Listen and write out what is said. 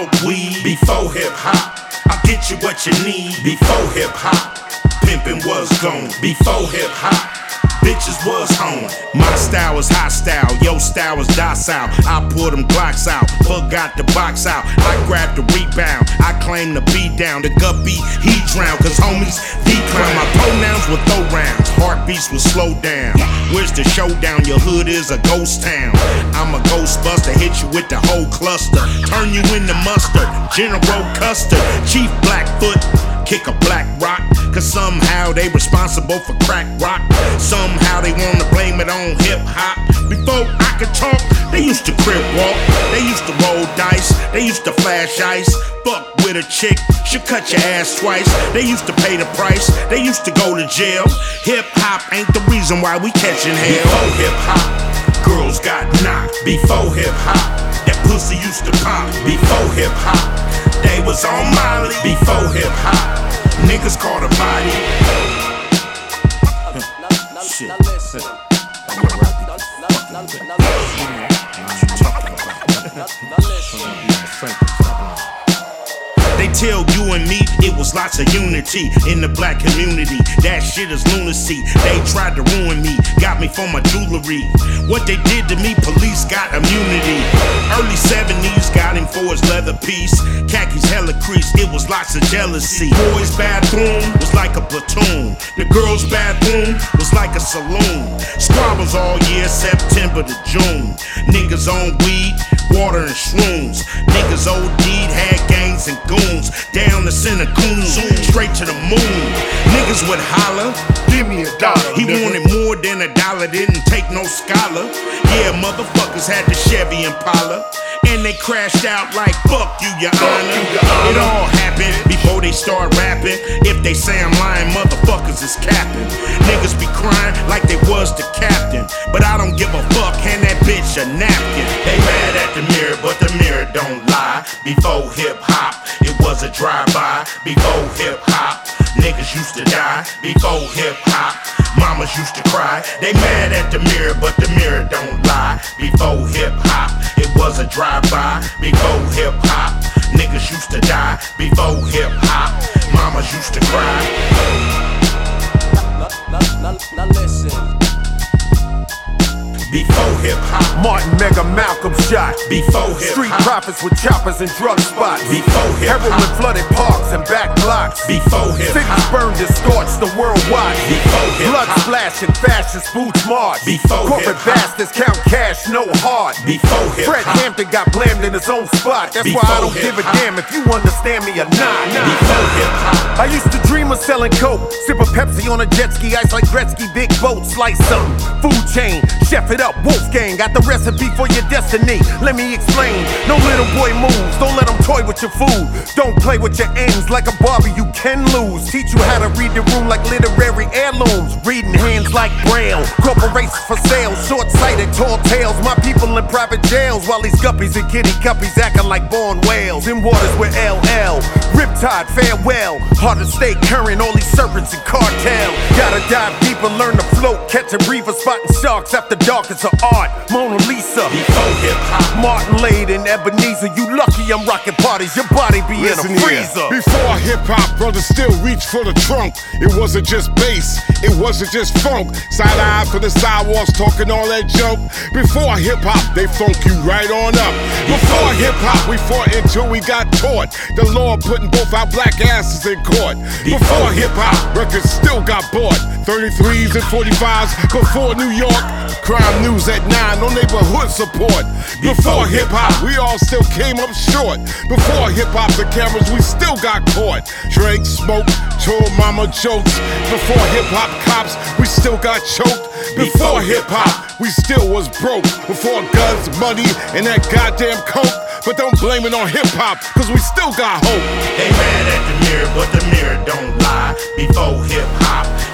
smoke weed before hip hop. I'll get you what you need before hip hop. Pimpin' was gone before hip hop. Bitches was home. My style was hostile, your style was docile. I pulled them Glocks out, forgot the box out. I grabbed the rebound, I claimed the beat down. The guppy, he drowned, cause homies decline. My pronouns would throw rounds, heartbeats would slow down. Where's the showdown? Your hood is a ghost town. I'm a ghostbuster, hit you with the whole cluster. Turn you into mustard, General Custard. Chief Blackfoot, kick a black rock. Cause somehow they responsible for crack rock. Somehow they wanna blame it on hip hop. Before I could talk, they used to crib walk. They used to roll dice, they used to flash ice. Fuck with a chick, she'll cut your ass twice. They used to pay the price, they used to go to jail. Hip hop ain't the reason why we catching hell. Before hip hop, girls got knocked. Before hip hop, that pussy used to pop. Before hip hop, they was on Molly. Before hip hop, niggas caught a body. Shit. They tell you and me it was lots of unity in the black community. That shit is lunacy. They tried to ruin me, got me for my jewelry. What they did to me, police got immunity. Early 70s got him for his leather piece. Khakis hella creased, it was lots of jealousy. Boys' bathroom was like a platoon. The girls' bathroom was like a saloon. Squabbles all year, September to June. Niggas on weed, water and shrooms. Niggas OD'd, had gangs and goons. Down the center coon, straight to the moon. Niggas would holler, give me $1. He wanted more than $1, didn't take no scholar. Yeah, motherfuckers had the Chevy Impala. And they crashed out like, fuck you, your honor. It all happened before they start rapping. If they say I'm lying, motherfuckers is capping. Niggas be crying like they was the captain. But I don't give a fuck, hand that bitch a napkin. They mad at the mirror, but the mirror don't lie. Before hip hop, it was a drive-by. Before hip hop, niggas used to die. Before hip hop, mamas used to cry. They mad at the mirror, but the mirror don't lie. Before hip hop, it was a drive-by. Before hip hop, niggas used to die. Before hip hop, mamas used to cry. Now listen. Before hip hop, Martin, Mega, Malcolm shot. Before hip Street hop, profits with choppers and drug spots. Before hip Heroin hop, flooded parks and back blocks. Before hip Cities hop, burned and scorched the world watch. Before hip Blood hop, splashing, fascist boots march. Before corporate hip hop, bastards count cash, no heart. Before hip Fred hop, Hampton got blamed in his own spot. That's why I don't give a damn if you understand me or not. Before hip hop, I used to dream of selling coke, sip a Pepsi on a jet ski, ice like Gretzky, big boat, slice something. Food chain, chef it up, Wolfgang, got the recipe for your destiny. Let me explain. No little boy moves, don't let them toy with your food. Don't play with your ends like a Barbie, you can lose. Teach you how to read the room like literary heirlooms. Reading hands like Braille, corporations for sale. Short-sighted, tall tales, my people in private jails. While these guppies and kitty guppies acting like born whales. In waters with LL, Riptide, farewell. Hard to stay current, all these serpents and cartel. Gotta dive deeper, learn to float. Catch a reefer, spotting sharks after dark, it's an art. Mona Lisa, before hip hop, Martin Lade and Ebenezer. You lucky I'm rocking parties, your body be in a freezer. Before hip hop, brothers still reach for the trunk. It wasn't just bass, it wasn't just funk. Side eye for the sidewalks, talking all that junk. Before hip hop, they funk you right on up. Before hip hop, we fought until we got taught. The law putting both our black asses in court. Before hip hop, records still got bought. 33s and 45s before New York. Crime news at 9, no neighborhood support. Before hip hop, we all still came up short. Before hip hop, the cameras, we still got caught. Drake, smoke, told mama jokes. Before hip hop cops, we still got choked. Before hip hop, we still was broke. Before guns, money, and that goddamn coke. But don't blame it on hip hop, cause we still got hope. They mad at the mirror, but the mirror don't lie. Before hip hop,